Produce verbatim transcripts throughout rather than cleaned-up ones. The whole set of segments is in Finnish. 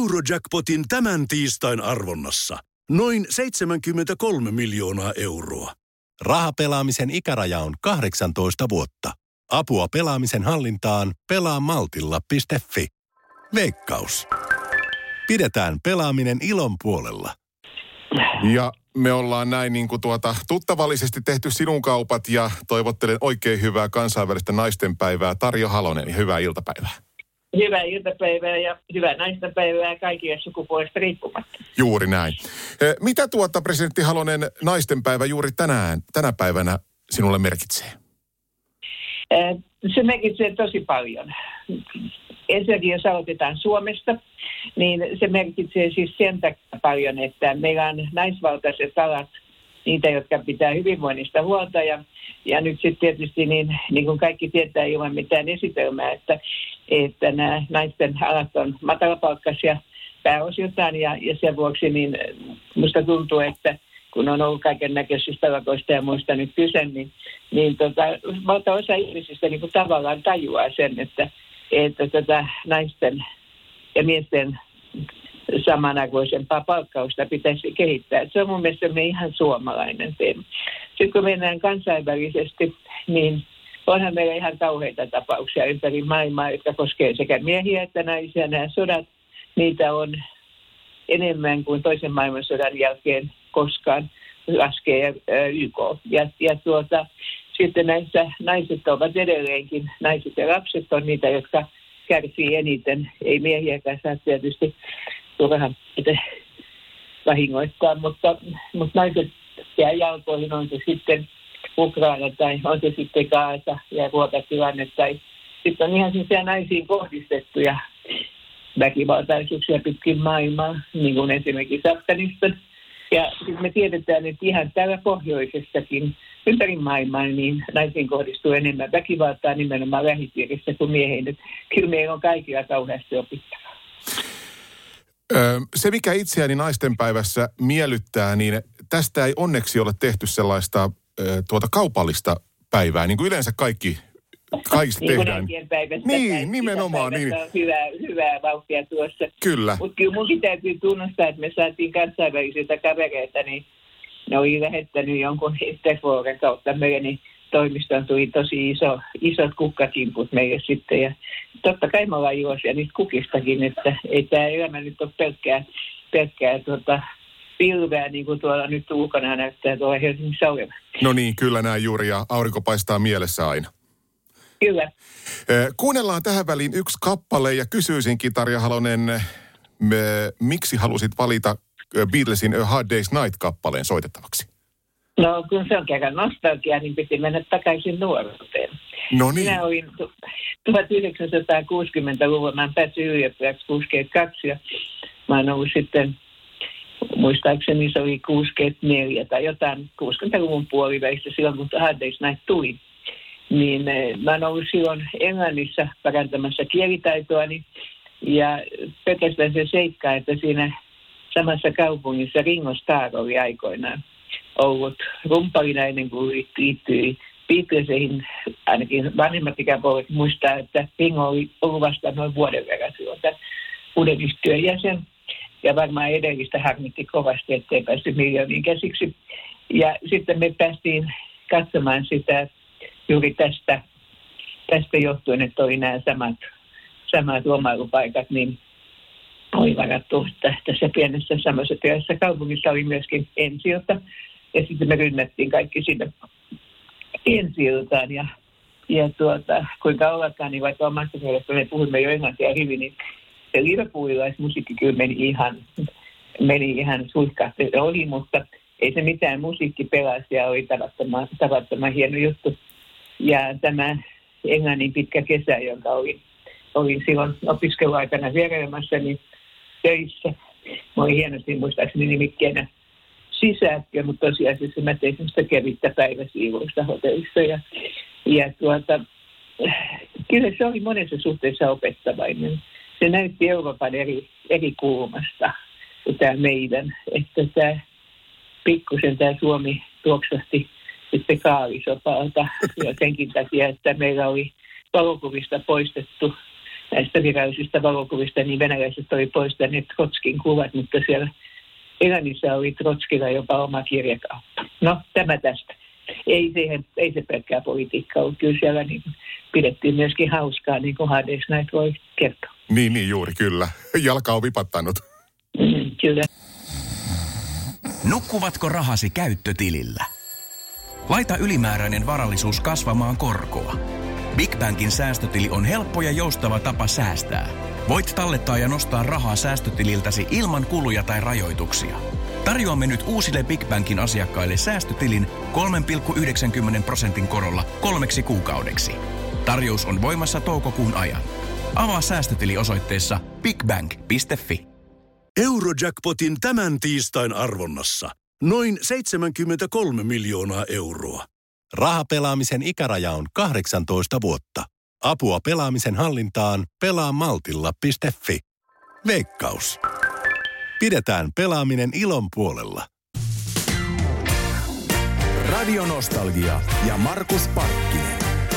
Eurojackpotin tämän tiistain arvonnassa. Noin seitsemänkymmentäkolme miljoonaa euroa. Rahapelaamisen ikäraja on kahdeksantoista vuotta. Apua pelaamisen hallintaan pelaa maltilla piste fi. Veikkaus. Pidetään pelaaminen ilon puolella. Ja me ollaan näin niin kuin tuota tuttavallisesti tehty sinun kaupat ja toivottelen oikein hyvää kansainvälistä naistenpäivää. Tarja Halonen ja hyvää iltapäivää. Hyvää iltapäivää ja hyvää naistenpäivää kaikille sukupuolesta riippumatta. Juuri näin. Mitä tuota presidentti Halonen naistenpäivä juuri tänään, tänä päivänä sinulle merkitsee? Se merkitsee tosi paljon. Ensinnäkin jos aloitetaan Suomesta, niin se merkitsee siis sen takia paljon, että meillä on naisvaltaiset alat, niitä, jotka pitää hyvinvoinnista huolta. Ja, ja nyt sitten tietysti, niin, niin kuin kaikki tietää ilman mitään esitelmää, että, että nämä naisten alat on matalapalkkaisia pääosiltaan. Ja, ja sen vuoksi niin musta tuntuu, että kun on ollut kaiken näköisistä talakoista ja muista nyt kyse, niin, niin tota, valtaosa ihmisistä niin kuin tavallaan tajuaa sen, että, että tätä naisten ja miesten samanarvoisempaa palkkausta pitäisi kehittää. Se on mun mielestä ihan suomalainen teema. Sitten kun mennään kansainvälisesti, niin onhan meillä ihan kauheita tapauksia ympäri maailmaa, jotka koskee sekä miehiä että naisia. Nämä sodat, niitä on enemmän kuin toisen maailmansodan jälkeen koskaan laskee Y K. Ja, ja tuota, sitten näissä naiset ovat edelleenkin, naiset ja lapset on niitä, jotka kärsii eniten. Ei miehiäkään saa tietysti turhaan vahingoittaa, mutta, mutta naiset jää jalkoihin, on se sitten Ukraina tai on se sitten Gaasa ja ruokatilanne tai sitten on ihan sellaisia naisiin kohdistettuja väkivaltaisuuksia pitkin maailmaa, niin kuin esimerkiksi Afganistan. Ja sitten me tiedetään, että ihan täällä pohjoisessakin ympäri maailmaa niin naisiin kohdistuu enemmän väkivaltaa nimenomaan lähipiirissä kuin miehiin. Että kyllä meillä on kaikilla kauheasti opittavaa. Se, mikä itseäni naistenpäivässä miellyttää, niin tästä ei onneksi ole tehty sellaista tuota kaupallista päivää, niin kuin yleensä kaikki kaikista niin tehdään. Niin, nimenomaan. Niin. On hyvää, hyvää vauhtia tuossa. Kyllä. Mutta kyllä munkin täytyy tunnustaa, että me saatiin kansainvälisiltä kavereita, niin ne oli lähettänyt jonkun Interforen kautta meidän toimistoon tuli tosi iso, isot kukkakimput meille sitten. Ja totta kai me ollaan iloisia niistä kukistakin, että ei tämä elämä nyt ole pelkkää, pelkkää tuota, pilveä, niin kuin tuolla nyt ulkona näyttää tuolla Helsingissä olevan. No niin, kyllä näin juuri, ja aurinko paistaa mielessä aina. Kyllä. Kuunnellaan tähän väliin yksi kappale ja kysyisinkin, Tarja Halonen, me, miksi halusit valita Beatlesin A Hard Day's Night-kappaleen soitettavaksi? No kun se on kerran nostalgia, niin piti mennä takaisin nuoruuteen. No niin. Minä olin tuhatyhdeksänsataakuusikymmentäluvulla, mä pääsin ylioppilaksi kuusikymmentäkaksi ja mä oon ollut sitten, muistaakseni se oli kuusikymmentäneljä tai jotain kuusikymmentäluvun puoliväistä silloin, kun Hard Day's Night tuli. Niin mä oon ollut silloin Englannissa parantamassa kielitaitoani ja pelkästään se seikka, että siinä samassa kaupungissa Ringo Starr oli aikoinaan ollut rumpalina ennen kuin liittyi Beatlesiin. Ainakin vanhemmat ikäpuolet muistaa, että Ringo oli ollut vasta noin vuoden verran silloin uuden yhtiön jäsen. Ja varmaan edellistä harmitti kovasti, ettei päästy miljooniin käsiksi. Ja sitten me päästiin katsomaan sitä juuri tästä, tästä johtuen, että oli nämä samat, samat lomailupaikat, niin oli varattu tässä pienessä samassa pienessä kaupungissa oli myöskin ensi-ilta. Ja sitten me rynnättiin kaikki sinne ensi-iltaan. Ja, ja tuota, kuinka ollakaan, niin vaikka omasta mielestä me puhuimme jo englantia hyvin, niin se liverpoolilaismusiikki kyllä meni ihan, meni ihan suihkahti oli, mutta ei se mitään, musiikki pelasi ja oli tavattoman, tavattoman hieno juttu. Ja tämä Englannin pitkä kesä, jonka olin, olin silloin opiskeluaikana vierailemassa, niin töissä. Mä olin hienosti muistaakseni nimikkeenä sisäkkö, mutta tosiasiassa mä tein semmoista kevyttä päiväsiivoista hotellissa. Ja, ja tuota, kyllä se oli monessa suhteessa opettavainen. Se näytti Euroopan eri, eri kulmasta kuin tämä meidän, että tämä pikkusen tämä Suomi tuoksahti sitten kaalisopalta ja senkin takia, että meillä oli valokuvista poistettu näistä virallisista valokuvista, niin venäläiset oli poistaneet Trotskin kuvat, mutta siellä Iranissa oli Trotskilla jopa oma kirjakauppa. No, tämä tästä. Ei, siihen, ei se pelkkää politiikkaa ole. Kyllä siellä niin pidettiin myöskin hauskaa, niin kuin Hard Day's Night voi kertoa. Niin, niin juuri, kyllä. Jalka on vipattanut. Mm, kyllä. Nukkuvatko rahasi käyttötilillä? Laita ylimääräinen varallisuus kasvamaan korkoa. Big Bankin säästötili on helppo ja joustava tapa säästää. Voit tallettaa ja nostaa rahaa säästötililtäsi ilman kuluja tai rajoituksia. Tarjoamme nyt uusille Big Bankin asiakkaille säästötilin kolme pilkku yhdeksänkymmentä prosentin korolla kolmeksi kuukaudeksi. Tarjous on voimassa toukokuun ajan. Avaa säästötili osoitteessa bigbank piste fi. Eurojackpotin tämän tiistain arvonnassa. Noin seitsemänkymmentäkolme miljoonaa euroa. Rahapelaamisen ikäraja on kahdeksantoista vuotta. Apua pelaamisen hallintaan pelaa maltilla piste fi. Veikkaus. Pidetään pelaaminen ilon puolella. Radio Nostalgia ja Markus Parkkinen.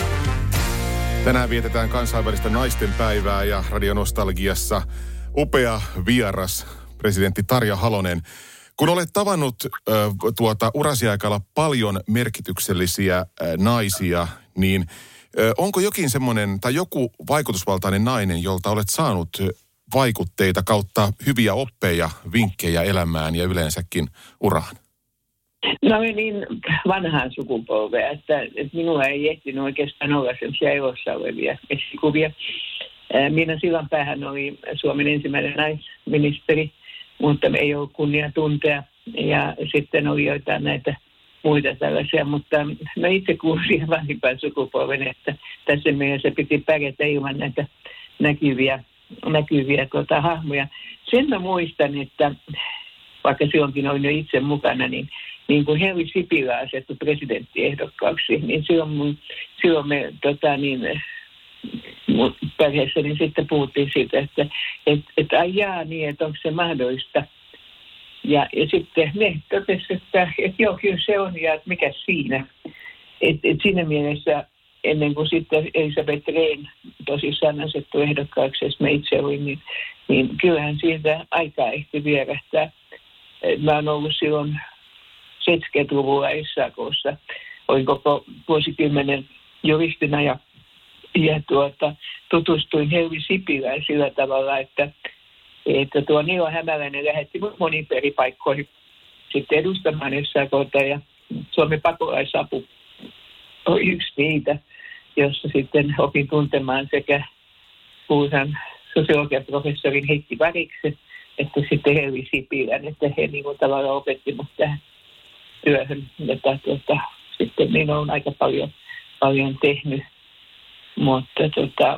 Tänään vietetään kansainvälistä naisten päivää ja Radio Nostalgiassa upea vieras, presidentti Tarja Halonen. Kun olet tavannut äh, tuota urasi aikana paljon merkityksellisiä äh, naisia, niin äh, onko jokin semmoinen tai joku vaikutusvaltainen nainen, jolta olet saanut vaikutteita kautta hyviä oppeja, vinkkejä elämään ja yleensäkin uraan? No niin vanhaan sukupolvea, että, että minulla ei ehtinyt oikeastaan olla sellaisia elossa olevia esikuvia. Miina Sillanpäähän oli Suomen ensimmäinen naisministeri, mutta ei ollut kunnia tuntea. Ja sitten oli joitain näitä muita tällaisia, mutta mä itse kuulin vanhimpaan sukupolven, että tässä mielessä piti pärjätä ilman näitä näkyviä, näkyviä tuota, hahmoja. Sen mä muistan, että vaikka silloinkin olin jo itse mukana, niin, niin kun Henri Sipilä asettui presidenttiehdokkaaksi, niin silloin, mun, silloin me tota, niin, mun perheessäni niin sitten puhuttiin siitä, että et, et, ai jaa, niin, että onko se mahdollista. Ja, ja sitten ne totesivat, että et joo, kyllä se on, ja että mikä siinä. Et, et siinä mielessä ennen kuin sitten Elisabeth Rehn tosissaan asettui ehdokkaaksi, jos mä itse olin, niin, niin kyllähän siitä aikaa ehti vierähtää. Mä oon ollut silloin seitsemänkymmentäluvulla S A K:ssa. Olin koko vuosikymmenen juristina ja, ja tuota, tutustuin Henri Sipilään sillä tavalla, että, että tuo Niilo Hämäläinen lähetti moniin eri paikkoihin sitten edustamaan S A K:ta ja Suomen pakolaisapu oli yksi niitä, jossa sitten opin tuntemaan sekä kuusan sosiologian professorin Heikki Variksen, että sitten Henri Sipilän, että he niin kuin tavallaan opetti mut tähän työhön, jota tuota, sitten minä olen aika paljon, paljon tehnyt. Mutta tota,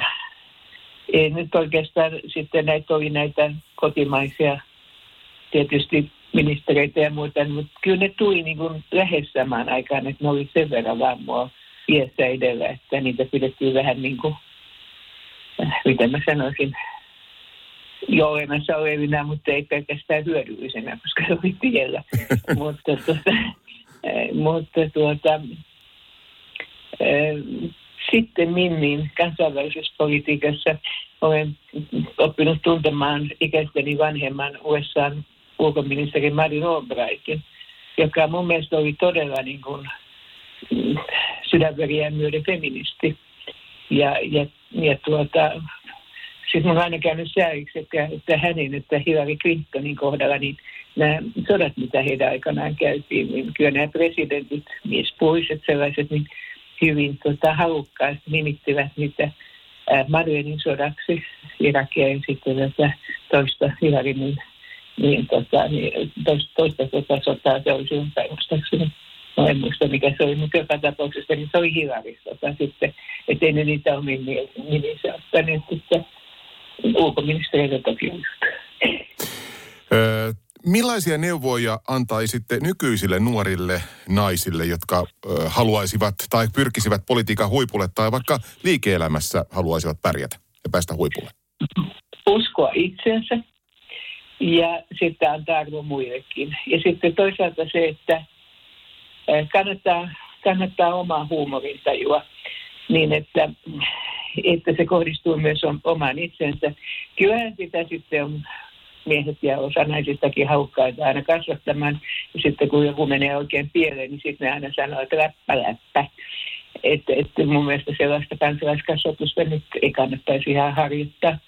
ei nyt oikeastaan sitten näitä oli näitä kotimaisia tietysti ministereitä ja muuta, mutta kyllä ne tuli niin kuin lähes samaan aikaan, että ne oli sen verran vaan mua iässä edellä, että niitä pidettiin vähän niin kuin, miten mä sanoisin, jo olemassa olevina, mutta ei pelkästään hyödyllisenä, koska se oli tiellä. mutta tuota, mutta tuota, sitten niin kansainvälisessä politiikassa olen oppinut tuntemaan ikäisteni vanhemman U S A:n ulkoministeri Madeleine Albrightin, joka mun mielestä oli todella niin kuin sydänveriään myöden feministi. Ja, ja, ja tuota, siis mun on aina käynyt sääliksi, että, että hänen, että Hillary Clintonin kohdalla, niin nämä sodat, mitä heidän aikanaan käytiin, niin kyllä nämä presidentit, miespuoliset sellaiset, niin hyvin tota, halukkaasti nimittivät niitä Madeleinein sodaksi Irakia ja sitten tätä toista Hillary, niin, niin, tota, niin toista, toista tota, sotaa se oli silloin päivästäkseni. No en muista mikä se oli, mutta joka tapauksessa niin se oli Hillary tota, sitten, ettei ne niitä omiin nimissä ottaneet sitten ulkoministeriötä toki Öö, millaisia neuvoja antaisitte nykyisille nuorille naisille, jotka ö, haluaisivat tai pyrkisivät politiikan huipulle tai vaikka liike-elämässä haluaisivat pärjätä ja päästä huipulle? Uskoa itseensä ja sitten antaa arvo muillekin. Ja sitten toisaalta se, että kannattaa, kannattaa omaa huumorintajua niin, että että se kohdistuu myös omaan itsensä. Kyllähän sitä sitten on miehet ja osa naisistakin haukkaita aina kasvattamaan. Ja sitten kun joku menee oikein pieleen, niin sitten ne aina sanoo, että läppä, läppä. Että et mun mielestä sellaista kansalaiskasvatusta nyt ei kannattaisi ihan harjoittaa.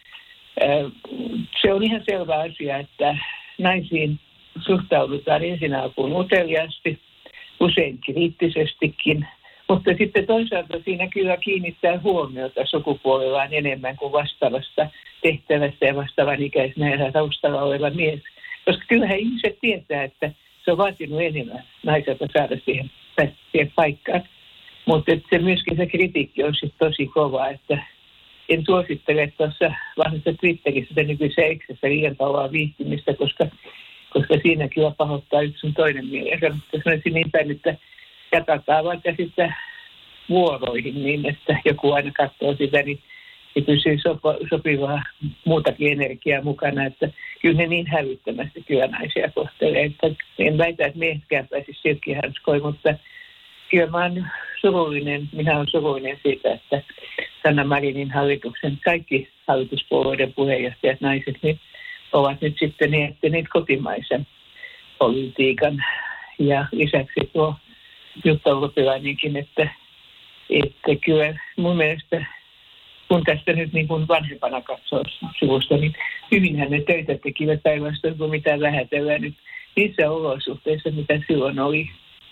Se on ihan selvä asia, että naisiin suhtaudutaan ensin alkuun uteliaasti, usein kriittisestikin, mutta sitten toisaalta siinä kyllä kiinnittää huomiota sukupuolellaan enemmän kuin vastaavasta tehtävästä ja vastaavan ikäisenä ja taustalla oleva mies. Koska kyllähän ihmiset tietää, että se on vaatinut enemmän naiselta saada siihen, siihen paikkaan. Mutta se myöskin se kritiikki on sitten tosi kova, että en suosittele tuossa vanhassa Twitterissä se nykyisessä X:ssä liian kauan viihtymistä, koska, koska siinä kyllä pahoittaa yksi sun toinen mielensä. Mutta sanoisin niin päin, että jakataan vaikka sitten vuoroihin niin, että joku aina katsoo sitä, niin se pysyy sopo, sopivaa muutakin energiaa mukana, että kyllä ne niin hävyttömästi kyllä naisia kohtelee. Että en väitä, että miehetkään pääsisi silkkihanskoihin, mutta kyllä mä oon surullinen, minä olen surullinen siitä, että Sanna Marinin hallituksen kaikki hallituspuolueiden puheenjohtajat naiset niin ovat nyt sitten miettineet kotimaisen politiikan. Ja lisäksi tuo Jutta Urpilainenkin, että, että kyllä mun mielestä, kun tästä nyt niin kuin vanhempana katsoo sivusta, niin hyvinhän ne töitä tekivät päinvastoin kuin mitä vähätellään nyt niissä olosuhteissa, mitä silloin oli.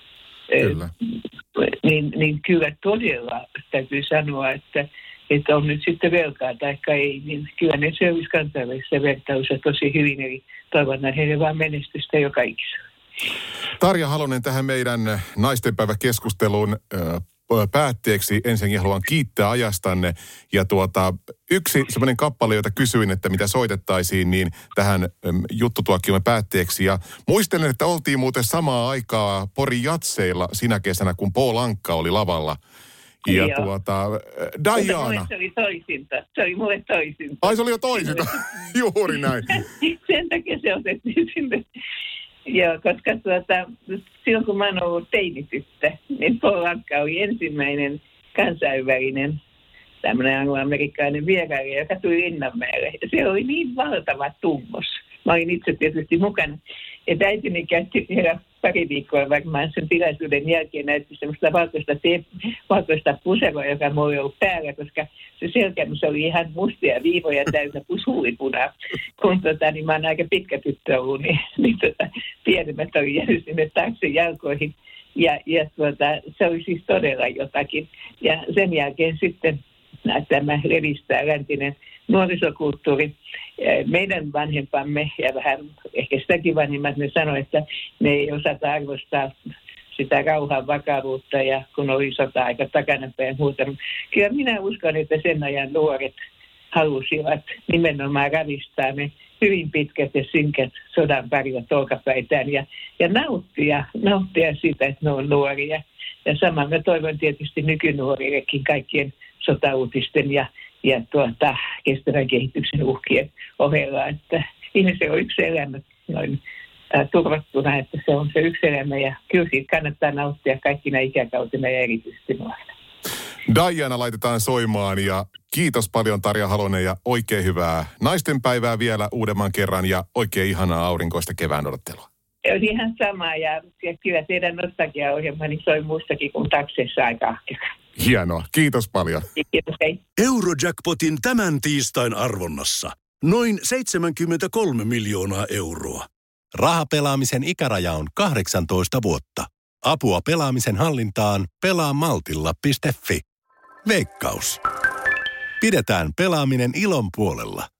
Kyllä. Niin, niin kyllä todella täytyy sanoa, että, että on nyt sitten velkaa tai ei, niin kyllä ne selvisi kansainvälisessä vertailussa tosi hyvin, eli toivotan heille vaan menestystä joka ikisellä. Tarja Halonen tähän meidän naistenpäiväkeskustelun päätteeksi. Ensinnäkin haluan kiittää ajastanne. Ja tuota, yksi semmoinen kappale, jota kysyin, että mitä soitettaisiin, niin tähän juttutuokiomme päätteeksi. Ja muistelen, että oltiin muuten samaa aikaa Porin jatseilla sinä kesänä, kun Paul Anka oli lavalla. Ja Joo. tuota, Diana. Mulle se oli toisinta. Se oli mulle toisinta. Ai se oli jo toisinta. Juuri näin. Sen takia se otettiin sinne. Joo, koska tuota, silloin kun mä oon ollut teinityttö, niin Paul Anka oli ensimmäinen kansainvälinen tämmöinen angloamerikkainen vierailija, joka tuli Linnanmäelle. Ja se oli niin valtava tummos. Mä olin itse tietysti mukana. Ja äitini käytti vielä pari viikkoa varmaan sen tilaisuuden jälkeen näytti semmoista valkoista, te- valkoista puseroa, joka mulla oli ollut päällä, koska se selkämys oli ihan mustia viivoja täynnä huulipunaa. Kun tota, niin mä oon aika pitkä tyttö ollut, niin, niin tota, pienemmät oli jäänyt sinne taakse jalkoihin. Ja, ja tuota, se oli siis todella jotakin. Ja sen jälkeen sitten tämä levistää läntinen nuorisokulttuuri. Meidän vanhempamme ja vähän ehkä sitäkin vanhemmat, ne sanoi, että ne ei osata arvostaa sitä rauhan vakavuutta ja kun oli sota-aika takanapäin muuta. Kyllä minä uskon, että sen ajan nuoret halusivat nimenomaan ravistaa ne hyvin pitkät ja synkät sodan päivät olkapäitään ja, ja nauttia, nauttia siitä, että ne on nuoria. Ja sama mä toivon tietysti nykynuorillekin kaikkien sotauutisten ja, ja tuota, kestävän kehityksen uhkien ohella, että ihmisellä on yksi elämä noin äh, turvattuna, että se on se yksi elämä ja kyllä siitä kannattaa nauttia kaikkina ikäkautena ja erityisesti nuorena. Diana laitetaan soimaan ja kiitos paljon Tarja Halonen ja oikein hyvää naistenpäivää vielä uudemman kerran ja oikein ihanaa aurinkoista kevään odottelua. Se on ihan sama ja, ja kyllä teidän nostalgia-ohjelma niin soi muistakin kuin takseissa aika ahkera. Hienoa. Kiitos paljon. Kiitos, hei. Eurojackpotin tämän tiistain arvonnassa. Noin seitsemänkymmentäkolme miljoonaa euroa. Rahapelaamisen ikäraja on kahdeksantoista vuotta. Apua pelaamisen hallintaan pelaa maltilla piste fi. Veikkaus. Pidetään pelaaminen ilon puolella.